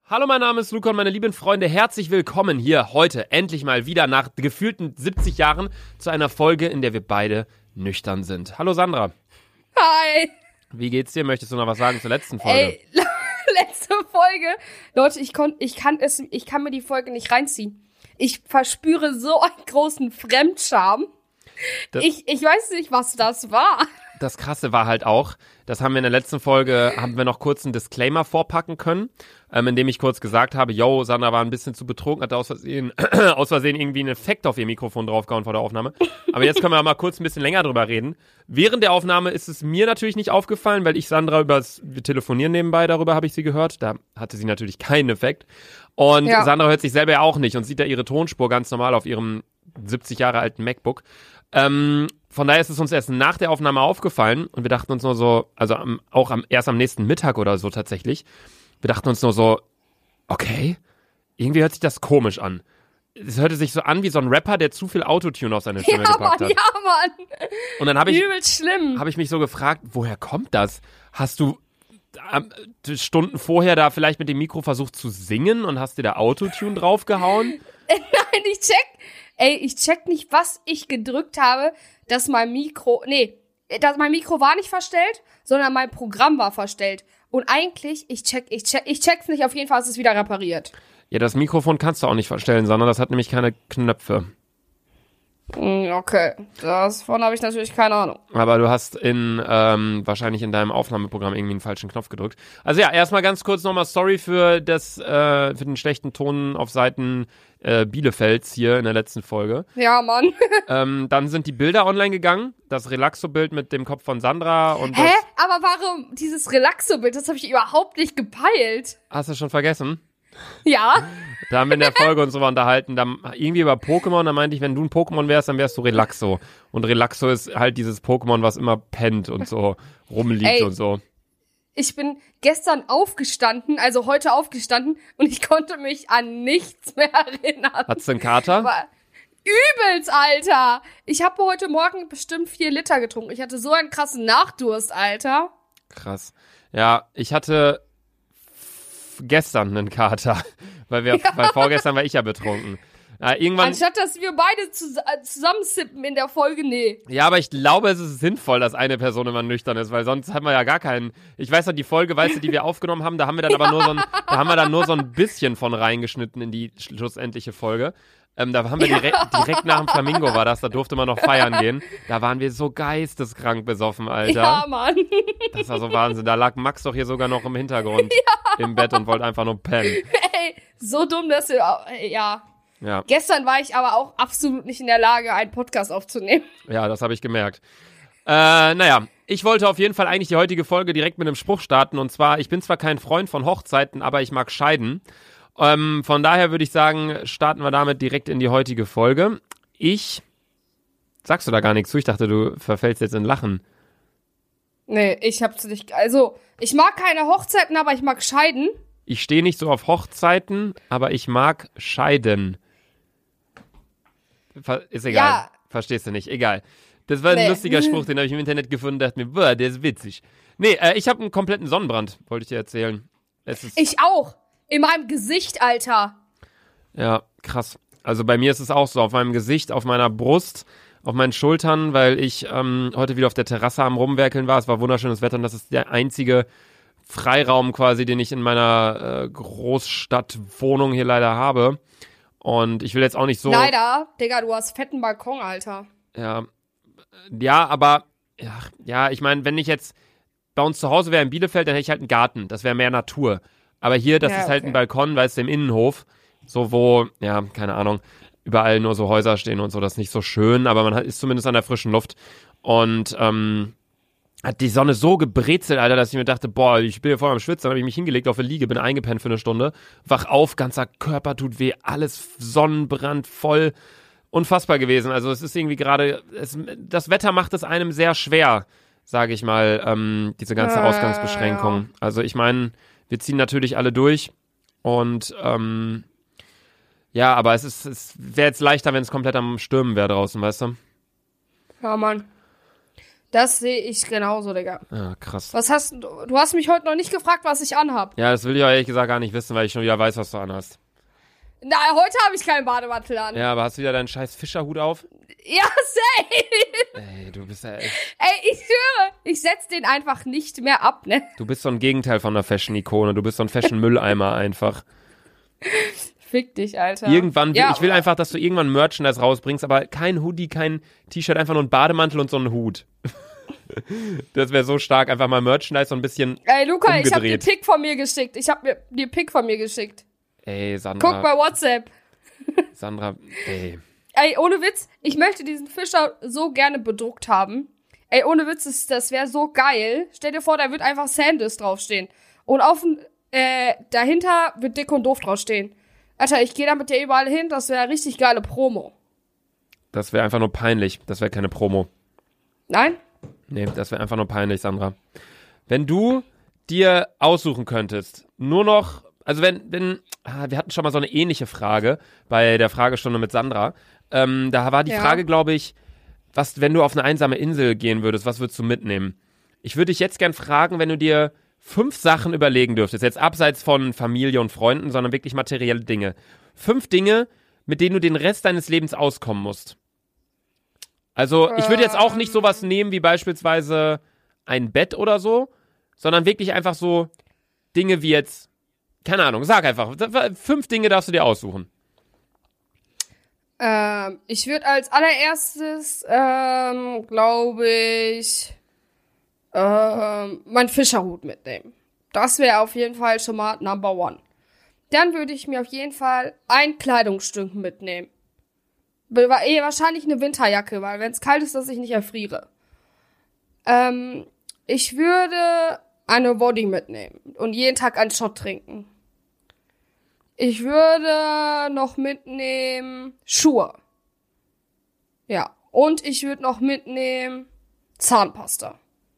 Hallo, mein Name ist Luca und meine lieben Freunde, herzlich willkommen hier heute endlich mal wieder nach gefühlten 70 Jahren zu einer Folge, in der wir beide nüchtern sind. Hallo Sandra. Hi. Wie geht's dir? Möchtest du noch was sagen zur letzten Folge? Ey, letzte Folge. Leute, ich kann mir die Folge nicht reinziehen. Ich verspüre so einen großen Fremdscham. Ich weiß nicht, was das war. Das Krasse war halt auch, das haben wir in der letzten Folge, haben wir noch kurz einen Disclaimer vorpacken können, indem ich kurz gesagt habe, yo, Sandra war ein bisschen zu betrunken, hat aus Versehen irgendwie einen Effekt auf ihr Mikrofon draufgehauen vor der Aufnahme. Aber jetzt können wir mal kurz ein bisschen länger drüber reden. Während der Aufnahme ist es mir natürlich nicht aufgefallen, weil ich Sandra wir telefonieren nebenbei, darüber habe ich sie gehört. Da hatte sie natürlich keinen Effekt. Und ja. Sandra hört sich selber ja auch nicht und sieht da ihre Tonspur ganz normal auf ihrem 70 Jahre alten MacBook. Von daher ist es uns erst nach der Aufnahme aufgefallen und wir dachten uns nur so, also erst am nächsten Mittag oder so tatsächlich, wir dachten uns nur so, okay, irgendwie hört sich das komisch an. Es hörte sich so an wie so ein Rapper, der zu viel Autotune auf seine Stimme gepackt hat. Ja, Mann. Und dann habe ich mich so gefragt, woher kommt das? Hast du Stunden vorher da vielleicht mit dem Mikro versucht zu singen und hast dir da Autotune draufgehauen? Nein, ich check nicht, was ich gedrückt habe, dass mein Mikro war nicht verstellt, sondern mein Programm war verstellt. Und eigentlich, ich check's nicht, auf jeden Fall ist es wieder repariert. Ja, das Mikrofon kannst du auch nicht verstellen, sondern das hat nämlich keine Knöpfe. Okay, davon habe ich natürlich keine Ahnung. Aber du hast wahrscheinlich in deinem Aufnahmeprogramm irgendwie einen falschen Knopf gedrückt. Also ja, erstmal ganz kurz nochmal sorry für den schlechten Ton auf Seiten Bielefelds hier in der letzten Folge. Ja, Mann. Dann sind die Bilder online gegangen. Das Relaxo-Bild mit dem Kopf von Sandra und Hä? Aber warum dieses Relaxo-Bild? Das habe ich überhaupt nicht gepeilt. Hast du schon vergessen? Ja. Da haben wir in der Folge uns so unterhalten, dann irgendwie über Pokémon, da meinte ich, wenn du ein Pokémon wärst, dann wärst du Relaxo. Und Relaxo ist halt dieses Pokémon, was immer pennt und so rumliegt und so. Ich bin gestern heute aufgestanden und ich konnte mich an nichts mehr erinnern. Hattest du einen Kater? Aber übelst, Alter. Ich habe heute Morgen bestimmt 4 Liter getrunken. Ich hatte so einen krassen Nachdurst, Alter. Krass. Ja, ich hatte gestern einen Kater, weil vorgestern war ich ja betrunken. Irgendwann, anstatt, dass wir beide zusammensippen in der Folge, nee. Ja, aber ich glaube, es ist sinnvoll, dass eine Person immer nüchtern ist, weil sonst haben wir ja gar keinen. Ich weiß noch, die Folge, die wir aufgenommen haben, da haben wir dann aber nur so ein bisschen von reingeschnitten in die schlussendliche Folge. Da haben wir direkt nach dem Flamingo war das, da durfte man noch feiern gehen. Da waren wir so geisteskrank besoffen, Alter. Ja, Mann. Das war so Wahnsinn. Da lag Max doch hier sogar noch im Hintergrund im Bett und wollte einfach nur pennen. Ey, so dumm, dass wir, ja. Ja. Gestern war ich aber auch absolut nicht in der Lage, einen Podcast aufzunehmen. Ja, das habe ich gemerkt. Naja, ich wollte auf jeden Fall eigentlich die heutige Folge direkt mit einem Spruch starten. Und zwar, ich bin zwar kein Freund von Hochzeiten, aber ich mag scheiden. Von daher würde ich sagen, starten wir damit direkt in die heutige Folge. Sagst du da gar nichts zu? Ich dachte, du verfällst jetzt in Lachen. Nee, ich hab's nicht. Also, ich mag keine Hochzeiten, aber ich mag scheiden. Ich stehe nicht so auf Hochzeiten, aber ich mag scheiden. Ist egal. Ja. Verstehst du nicht. Egal. Das war ein lustiger Spruch, den habe ich im Internet gefunden und dachte mir, boah, der ist witzig. Nee, ich habe einen kompletten Sonnenbrand, wollte ich dir erzählen. Ich auch. In meinem Gesicht, Alter. Ja, krass. Also bei mir ist es auch so, auf meinem Gesicht, auf meiner Brust, auf meinen Schultern, weil ich heute wieder auf der Terrasse am Rumwerkeln war. Es war wunderschönes Wetter und das ist der einzige Freiraum quasi, den ich in meiner Großstadtwohnung hier leider habe. Und ich will jetzt auch nicht so... Leider? Digga, du hast fetten Balkon, Alter. Ja, aber... Ja, ich meine, wenn ich jetzt bei uns zu Hause wäre in Bielefeld, dann hätte ich halt einen Garten. Das wäre mehr Natur. Aber hier, das ist halt ein Balkon, weißt du, im Innenhof. So, wo, ja, keine Ahnung, überall nur so Häuser stehen und so. Das ist nicht so schön, aber man ist zumindest an der frischen Luft. Und hat die Sonne so gebrezelt, Alter, dass ich mir dachte, boah, ich bin hier voll am Schwitzen, dann habe ich mich hingelegt auf der Liege, bin eingepennt für eine Stunde, wach auf, ganzer Körper tut weh, alles Sonnenbrand, voll unfassbar gewesen. Also es ist irgendwie gerade, das Wetter macht es einem sehr schwer, sage ich mal, diese ganze Ausgangsbeschränkung. Also ich meine, wir ziehen natürlich alle durch und ja, aber es wäre jetzt leichter, wenn es komplett am Stürmen wäre draußen, weißt du? Ja, Mann. Das sehe ich genauso, Digga. Ja, krass. Du hast mich heute noch nicht gefragt, was ich anhab. Ja, das will ich auch ehrlich gesagt gar nicht wissen, weil ich schon wieder weiß, was du anhast. Na, heute habe ich keinen Bademantel an. Ja, aber hast du wieder deinen scheiß Fischerhut auf? Ja, safe. Ey, du bist ja echt... Ey, ich schwöre, ich setz den einfach nicht mehr ab, ne? Du bist so ein Gegenteil von einer Fashion-Ikone. Du bist so ein Fashion-Mülleimer einfach. Fick dich, Alter. Irgendwann, ja, ich will einfach, dass du irgendwann Merchandise rausbringst, aber kein Hoodie, kein T-Shirt, einfach nur ein Bademantel und so einen Hut. Das wäre so stark, einfach mal Merchandise so ein bisschen Ey, Luca, umgedreht. ich hab dir Pick von mir geschickt. Ey, Sandra. Guck bei WhatsApp. Sandra, ey. Ey, ohne Witz, ich möchte diesen Fischer so gerne bedruckt haben. Ey, ohne Witz, das wäre so geil. Stell dir vor, da wird einfach Sandus draufstehen. Und dahinter wird Dick und Doof draufstehen. Alter, ich gehe damit ja überall hin, das wäre richtig geile Promo. Das wäre einfach nur peinlich. Das wäre keine Promo. Nein? Nee, das wäre einfach nur peinlich, Sandra. Wenn du dir aussuchen könntest, nur noch, also wir hatten schon mal so eine ähnliche Frage bei der Fragestunde mit Sandra. Da war die Frage, glaube ich, wenn du auf eine einsame Insel gehen würdest, was würdest du mitnehmen? Ich würde dich jetzt gern fragen, wenn du dir 5 Sachen überlegen dürftest, jetzt abseits von Familie und Freunden, sondern wirklich materielle Dinge. 5 Dinge, mit denen du den Rest deines Lebens auskommen musst. Also, ich würde jetzt auch nicht sowas nehmen wie beispielsweise ein Bett oder so, sondern wirklich einfach so Dinge wie jetzt, keine Ahnung, sag einfach, 5 Dinge darfst du dir aussuchen. Ich würde als allererstes, glaube ich, meinen Fischerhut mitnehmen. Das wäre auf jeden Fall schon mal Number 1. Dann würde ich mir auf jeden Fall ein Kleidungsstück mitnehmen. Wahrscheinlich eine Winterjacke, weil wenn es kalt ist, dass ich nicht erfriere. Ich würde eine Body mitnehmen und jeden Tag einen Shot trinken. Ich würde noch mitnehmen Schuhe. Ja, und ich würde noch mitnehmen Zahnpasta.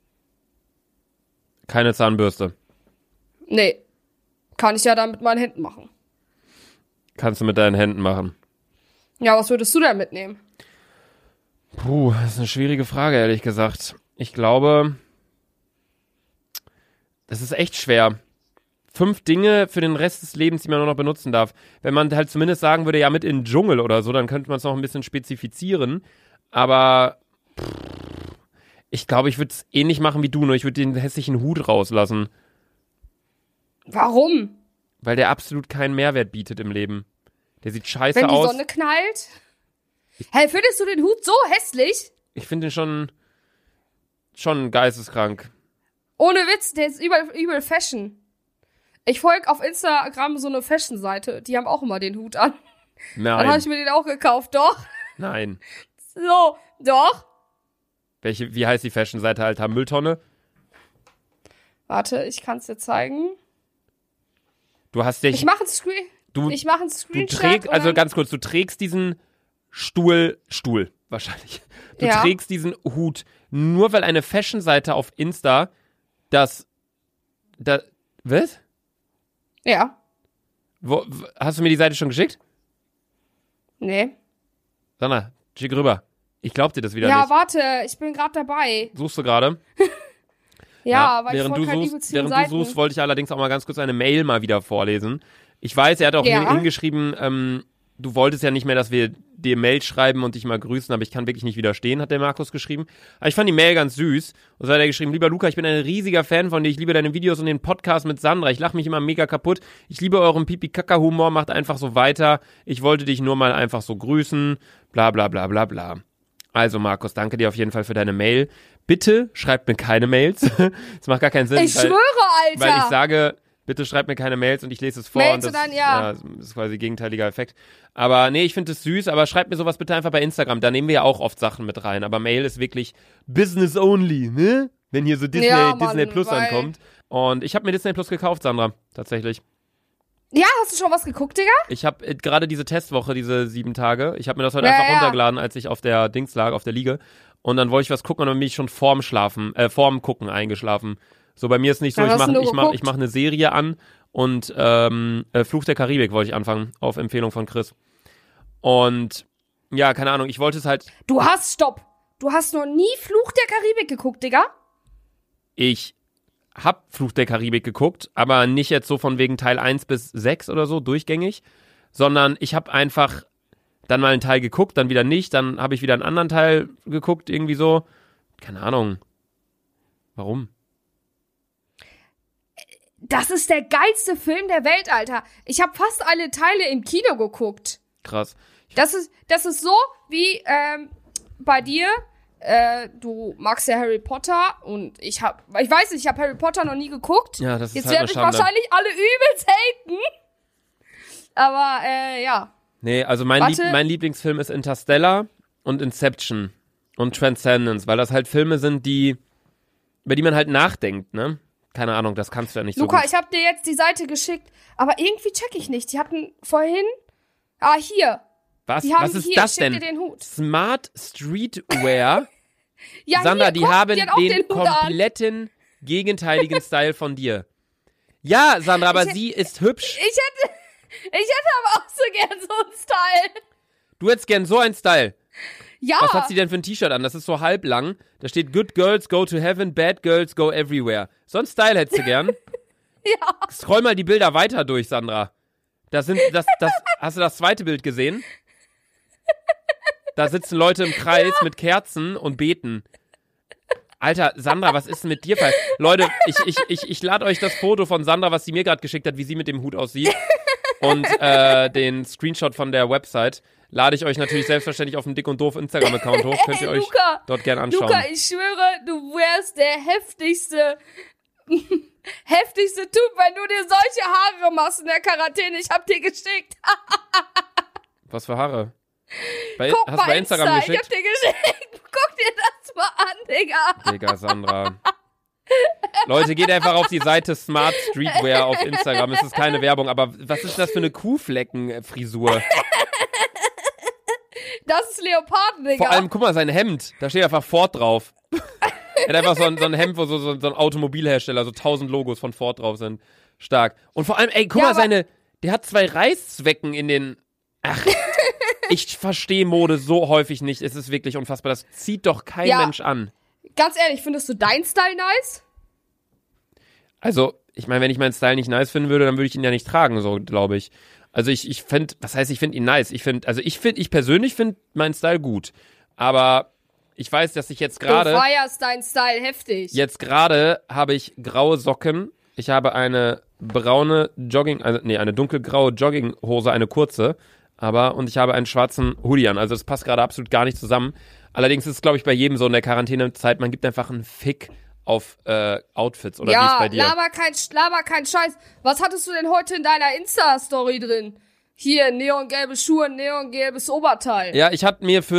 Keine Zahnbürste. Nee, kann ich ja dann mit meinen Händen machen. Kannst du mit deinen Händen machen. Ja, was würdest du denn mitnehmen? Puh, das ist eine schwierige Frage, ehrlich gesagt. Ich glaube, das ist echt schwer. 5 Dinge für den Rest des Lebens, die man nur noch benutzen darf. Wenn man halt zumindest sagen würde, ja, mit in den Dschungel oder so, dann könnte man es noch ein bisschen spezifizieren. Aber ich glaube, ich würde es ähnlich machen wie du, nur ich würde den hässlichen Hut rauslassen. Warum? Weil der absolut keinen Mehrwert bietet im Leben. Der sieht scheiße Wenn die aus. Sonne knallt? Hey, findest du den Hut so hässlich? Ich finde den schon geisteskrank. Ohne Witz, der ist übel Fashion. Ich folge auf Instagram so eine Fashion-Seite, die haben auch immer den Hut an. Nein. Dann habe ich mir den auch gekauft, doch. Nein. So, doch. Wie heißt die Fashion-Seite, Alter? Mülltonne? Warte, ich kann es dir zeigen. Du hast dich... Ich mache einen Screenshot. Also ganz kurz, du trägst diesen Stuhl wahrscheinlich. Du trägst diesen Hut nur, weil eine Fashion-Seite auf Insta was? Ja. Hast du mir die Seite schon geschickt? Nee. Sandra, schick rüber. Ich glaub dir das wieder nicht. Ja, warte, ich bin gerade dabei. Suchst du gerade? Ja, weil während ich folge während du suchst, wollte ich allerdings auch mal ganz kurz eine Mail mal wieder vorlesen. Ich weiß, er hat auch hingeschrieben, du wolltest ja nicht mehr, dass wir dir Mail schreiben und dich mal grüßen, aber ich kann wirklich nicht widerstehen, hat der Markus geschrieben. Aber ich fand die Mail ganz süß. Und so hat er geschrieben, lieber Luca, ich bin ein riesiger Fan von dir, ich liebe deine Videos und den Podcast mit Sandra, ich lache mich immer mega kaputt, ich liebe euren Pipi-Kaka-Humor, macht einfach so weiter, ich wollte dich nur mal einfach so grüßen, bla bla bla bla bla. Also Markus, danke dir auf jeden Fall für deine Mail. Bitte schreibt mir keine Mails. Das macht gar keinen Sinn. Ich schwöre, Alter. Weil ich sage, bitte schreibt mir keine Mails und ich lese es vor. Mails und das, das ist quasi gegenteiliger Effekt. Aber nee, ich finde es süß, aber schreibt mir sowas bitte einfach bei Instagram. Da nehmen wir ja auch oft Sachen mit rein. Aber Mail ist wirklich Business only, ne? Wenn hier so Disney Plus ankommt. Und ich habe mir Disney Plus gekauft, Sandra, tatsächlich. Ja, hast du schon was geguckt, Digga? Ich habe gerade diese Testwoche, diese 7 Tage, ich habe mir das heute einfach runtergeladen, als ich auf der Dings lag, auf der Liege. Und dann wollte ich was gucken und dann bin ich schon vorm Gucken eingeschlafen. So, bei mir ist nicht so, ich mach eine Serie an und Fluch der Karibik wollte ich anfangen, auf Empfehlung von Chris. Und ja, keine Ahnung, ich wollte es halt... Du hast du hast noch nie Fluch der Karibik geguckt, Digga? Ich hab Fluch der Karibik geguckt, aber nicht jetzt so von wegen Teil 1 bis 6 oder so, durchgängig, sondern ich habe einfach dann mal einen Teil geguckt, dann wieder nicht, dann habe ich wieder einen anderen Teil geguckt, irgendwie so. Keine Ahnung. Warum? Das ist der geilste Film der Welt, Alter. Ich habe fast alle Teile im Kino geguckt. Krass. Das ist so wie bei dir. Du magst ja Harry Potter und ich weiß nicht, ich habe Harry Potter noch nie geguckt. Ja, das ist jetzt halt werden mich wahrscheinlich alle übelst haten. Aber ja. Nee, also mein Lieblingsfilm ist Interstellar und Inception und Transcendence, weil das halt Filme sind, über die man halt nachdenkt, ne? Keine Ahnung, das kannst du ja nicht Luca, so gut. ich habe dir jetzt die Seite geschickt, aber irgendwie check ich nicht. Die hatten vorhin... hier. Was ist hier, das ich schick denn? dir den Hut. Smart Streetwear. Ja, Sandra, hier, die guck, haben die hat auch den Hut an. kompletten gegenteiligen Style von dir. Ja, Sandra, aber sie ist hübsch. Ich hätte aber auch so gern so einen Style. Du hättest gern so einen Style. Ja. Was hat sie denn für ein T-Shirt an? Das ist so halblang. Da steht Good Girls go to heaven, Bad Girls go everywhere. So einen Style hättest du gern. Ja. Scroll mal die Bilder weiter durch, Sandra. Hast du das zweite Bild gesehen? Da sitzen Leute im Kreis mit Kerzen und beten. Alter, Sandra, was ist denn mit dir falsch? Leute, ich lade euch das Foto von Sandra, was sie mir gerade geschickt hat, wie sie mit dem Hut aussieht. Und den Screenshot von der Website lade ich euch natürlich selbstverständlich auf dem Dick und Doof Instagram-Account hoch. Könnt ihr euch dort gerne anschauen. Luca, ich schwöre, du wärst der heftigste Typ, wenn du dir solche Haare machst in der Quarantäne. Ich hab dir geschickt. Was für Haare? Guck Hast du bei Instagram geschickt? Ich hab dir geschickt. Guck dir das mal an, Digga. Digga, Sandra. Leute, geht einfach auf die Seite Smart Streetwear auf Instagram. Es ist keine Werbung, aber was ist das für eine Kuhflecken-Frisur? Das ist Leoparden, Digga. Vor allem, guck mal, sein Hemd. Da steht einfach Ford drauf. Er hat einfach so ein Hemd, wo so ein Automobilhersteller, so 1000 Logos von Ford drauf sind. Stark. Und vor allem, ey, guck mal, der hat 2 Reißzwecken in den... Ach, ich verstehe Mode so häufig nicht. Es ist wirklich unfassbar. Das zieht doch kein Mensch an. Ganz ehrlich, findest du deinen Style nice? Also, ich meine, wenn ich meinen Style nicht nice finden würde, dann würde ich ihn ja nicht tragen, so, glaube ich. Also ich finde, was heißt, ich finde ihn nice? Ich persönlich finde meinen Style gut. Aber ich weiß, dass ich jetzt gerade... Du feierst deinen Style heftig. Jetzt gerade habe ich graue Socken. Ich habe eine braune eine dunkelgraue Jogginghose, eine kurze. Und ich habe einen schwarzen Hoodie an. Also das passt gerade absolut gar nicht zusammen. Allerdings ist es, glaube ich, bei jedem so in der Quarantänezeit, man gibt einfach einen Fick auf Outfits, oder wie ist bei dir? Ja, laber kein Scheiß. Was hattest du denn heute in deiner Insta-Story drin? Hier, neongelbe Schuhe, neongelbes Oberteil. Ja, ich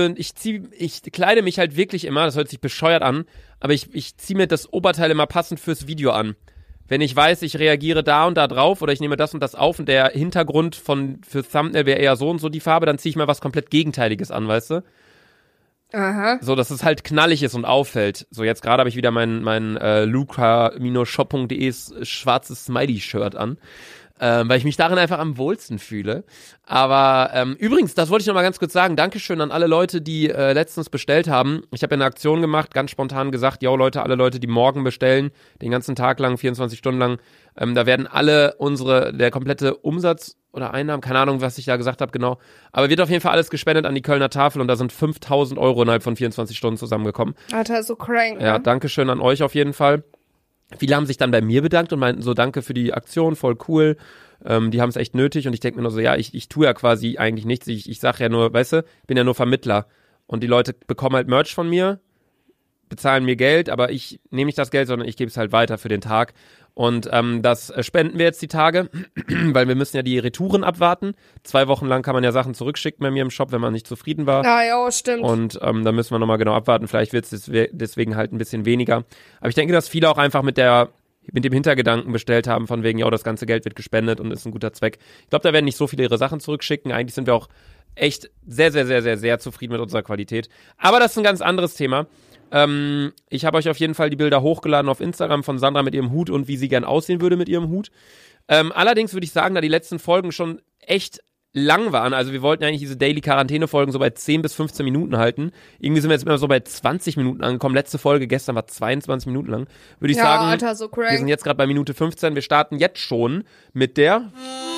kleide mich halt wirklich immer, das hört sich bescheuert an, aber ich ziehe mir das Oberteil immer passend fürs Video an. Wenn ich weiß, ich reagiere da und da drauf oder ich nehme das und das auf und der Hintergrund für Thumbnail wäre eher so und so die Farbe, dann ziehe ich mal was komplett Gegenteiliges an, weißt du? Aha. So, dass es halt knallig ist und auffällt. So, jetzt gerade habe ich wieder mein luca-shop.de schwarzes Smiley-Shirt an, weil ich mich darin einfach am wohlsten fühle. Aber übrigens, das wollte ich noch mal ganz kurz sagen, Dankeschön an alle Leute, die letztens bestellt haben. Ich habe ja eine Aktion gemacht, ganz spontan gesagt, yo Leute, alle Leute, die morgen bestellen, den ganzen Tag lang, 24 Stunden lang, da werden alle der komplette Umsatz oder Einnahmen, keine Ahnung, was ich da gesagt habe, genau. Aber wird auf jeden Fall alles gespendet an die Kölner Tafel und da sind 5.000 € innerhalb von 24 Stunden zusammengekommen. Alter, so crank, ne? Ja, Dankeschön an euch auf jeden Fall. Viele haben sich dann bei mir bedankt und meinten so, danke für die Aktion, voll cool. Die haben es echt nötig und ich denke mir nur so, ja, ich tue ja quasi eigentlich nichts. Ich sag ja nur, weißt du, bin ja nur Vermittler. Und die Leute bekommen halt Merch von mir, bezahlen mir Geld, aber ich nehme nicht das Geld, sondern ich gebe es halt weiter für den Tag. Und das spenden wir jetzt die Tage, weil wir müssen ja die Retouren abwarten. 2 Wochen lang kann man ja Sachen zurückschicken bei mir im Shop, wenn man nicht zufrieden war. Ja, stimmt. Und da müssen wir nochmal genau abwarten. Vielleicht wird es deswegen halt ein bisschen weniger. Aber ich denke, dass viele auch einfach mit dem Hintergedanken bestellt haben, von wegen, ja, das ganze Geld wird gespendet und ist ein guter Zweck. Ich glaube, da werden nicht so viele ihre Sachen zurückschicken. Eigentlich sind wir auch echt sehr, sehr, sehr, sehr, sehr zufrieden mit unserer Qualität. Aber das ist ein ganz anderes Thema. Ich habe euch auf jeden Fall die Bilder hochgeladen auf Instagram von Sandra mit ihrem Hut und wie sie gern aussehen würde mit ihrem Hut. Allerdings würde ich sagen, da die letzten Folgen schon echt lang waren. Also wir wollten eigentlich diese Daily-Quarantäne-Folgen so bei 10 bis 15 Minuten halten. Irgendwie sind wir jetzt immer so bei 20 Minuten angekommen. Letzte Folge gestern war 22 Minuten lang. Würde ich sagen, Alter, so crank. wir sind jetzt gerade bei Minute 15. Wir starten jetzt schon mit der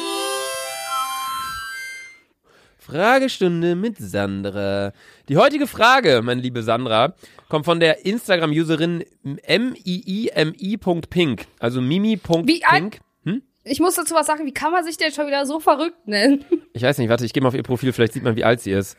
Fragestunde mit Sandra. Die heutige Frage, meine liebe Sandra, kommt von der Instagram-Userin mimi.pink. Also mimi.pink. Ich muss dazu was sagen, wie kann man sich denn schon wieder so verrückt nennen? Ich weiß nicht, warte, ich gehe mal auf ihr Profil, vielleicht sieht man, wie alt sie ist.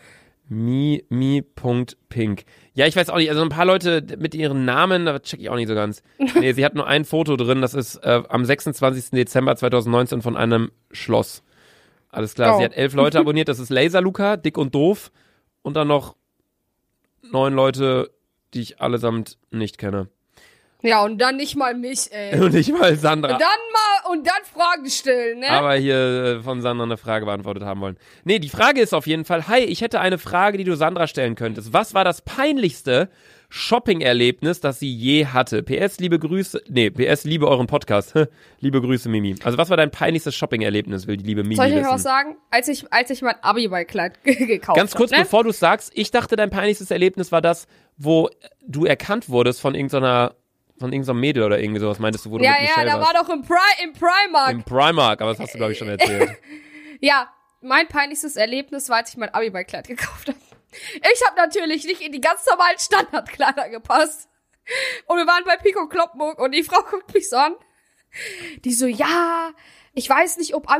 Mi.pink. Ja, ich weiß auch nicht, also ein paar Leute mit ihren Namen, da check ich auch nicht so ganz. Nee, sie hat nur ein Foto drin, das ist am 26. Dezember 2019 von einem Schloss. Alles klar, Sie hat 11 Leute abonniert, das ist Laser Luca, dick und doof. Und dann noch 9 Leute, die ich allesamt nicht kenne. Ja, und dann nicht mal mich, ey. Und nicht mal Sandra. Und dann Fragen stellen, ne? Aber hier von Sandra eine Frage beantwortet haben wollen. Nee, die Frage ist auf jeden Fall, hi, ich hätte eine Frage, die du Sandra stellen könntest. Was war das peinlichste Shopping-Erlebnis, das sie je hatte? PS, liebe Grüße, PS, liebe euren Podcast. Liebe Grüße, Mimi. Also was war dein peinlichstes Shopping-Erlebnis, will die liebe Mimi Soll ich euch wissen. was sagen? Als ich mein Abiballkleid gekauft habe. Ganz kurz, ne? bevor du es sagst, ich dachte, dein peinlichstes Erlebnis war das, wo du erkannt wurdest von irgendeinem Mädel oder irgendwie sowas, meintest du, wo du mit Michelle da warst. war doch im Primark. Im Primark, aber das hast du, glaube ich, schon erzählt. Ja, mein peinlichstes Erlebnis war, als ich mein Abiballkleid gekauft habe. Ich habe natürlich nicht in die ganz normalen Standardkleider gepasst. Und wir waren bei Pico Kloppenburg und die Frau guckt mich so an. Die so, ja, ich weiß nicht, ob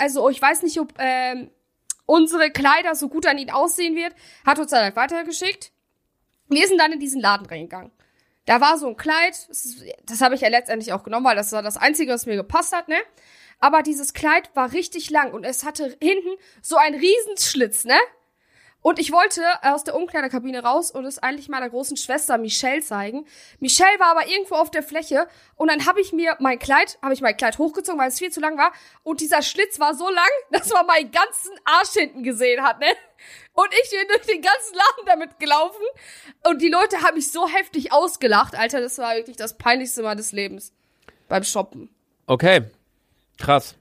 unsere Kleider so gut an ihn aussehen wird. Hat uns dann halt weitergeschickt. Wir sind dann in diesen Laden reingegangen. Da war so ein Kleid, das habe ich ja letztendlich auch genommen, weil das war das Einzige, was mir gepasst hat, ne? Aber dieses Kleid war richtig lang und es hatte hinten so einen Riesenschlitz, ne? Und ich wollte aus der Umkleidekabine raus und es eigentlich meiner großen Schwester Michelle zeigen. Michelle war aber irgendwo auf der Fläche und dann habe ich mein Kleid hochgezogen, weil es viel zu lang war. Und dieser Schlitz war so lang, dass man meinen ganzen Arsch hinten gesehen hat, ne? Und ich bin durch den ganzen Laden damit gelaufen. Und die Leute haben mich so heftig ausgelacht. Alter, das war wirklich das peinlichste meines Lebens. Beim Shoppen. Okay, krass.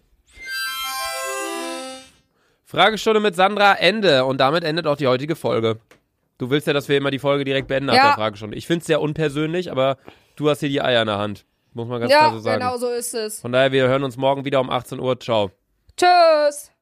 Fragestunde mit Sandra, Ende. Und damit endet auch die heutige Folge. Du willst ja, dass wir immer die Folge direkt beenden nach der Fragestunde. Ich find's sehr unpersönlich, aber du hast hier die Eier in der Hand. Muss man ganz klar so sagen. Ja, genau so ist es. Von daher, wir hören uns morgen wieder um 18 Uhr. Ciao. Tschüss.